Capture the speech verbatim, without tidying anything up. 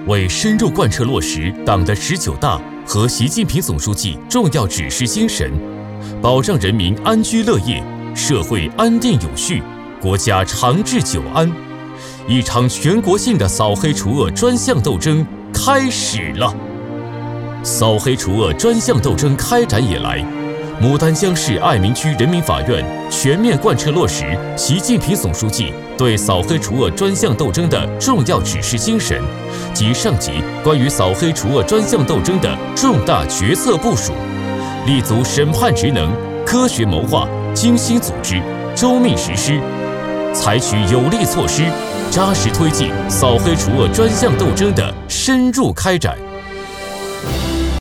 为深入贯彻落实党的十九大和习近平总书记重要指示精神，保障人民安居乐业、社会安定有序、国家长治久安，一场全国性的扫黑除恶专项斗争开始了。扫黑除恶专项斗争开展以来，牡丹江市爱民区人民法院全面贯彻落实习近平总书记对扫黑除恶专项斗争的重要指示精神及上级关于扫黑除恶专项斗争的重大决策部署，立足审判职能，科学谋划，精心组织，周密实施，采取有力措施，扎实推进扫黑除恶专项斗争的深入开展。